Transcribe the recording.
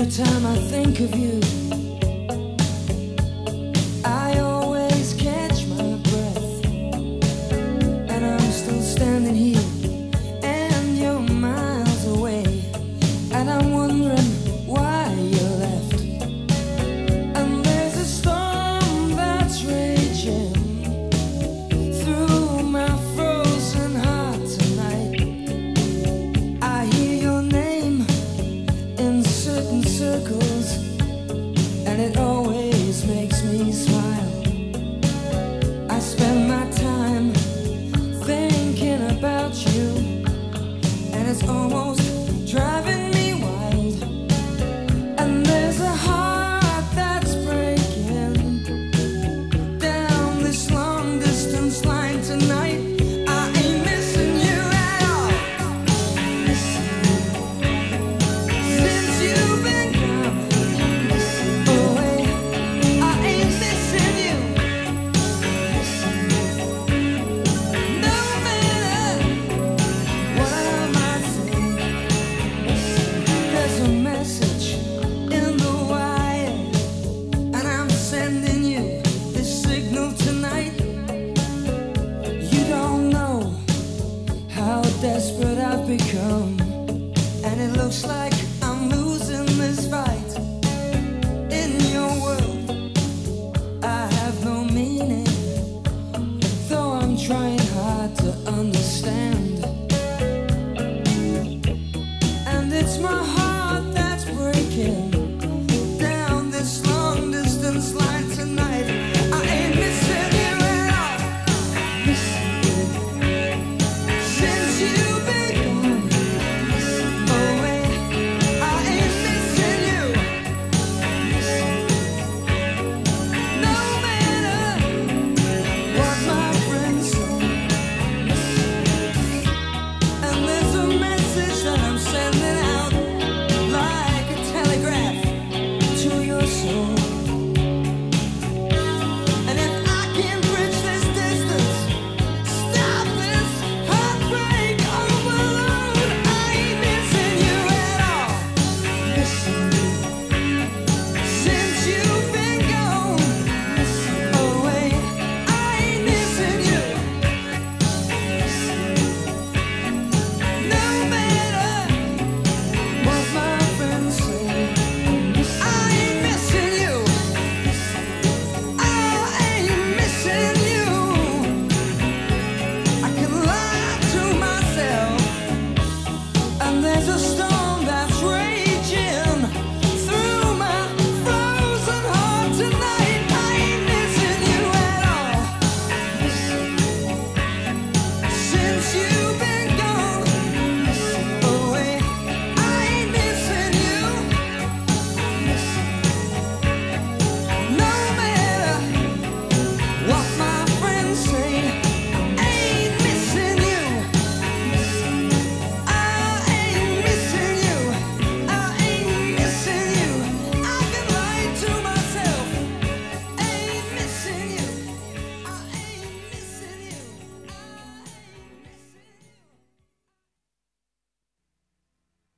Every time I think of you, I always catch my breath, and I'm still standing here, and you're miles away, and I'm wondering why you left. And there's a storm that's raging through my frozen heart tonight. I hear your name in certain circles, and it always makes me smile. I spend my time thinking about you, and it's almost driving me wild. And there's a heart that's breaking down this long distance line tonight. I ain't missing you at all. Since you've been gone away, I ain't missing you. No matter what I might say, there's a message in the wire, and I'm sending you this signal tonight. You don't know how desperate I've become, and it looks like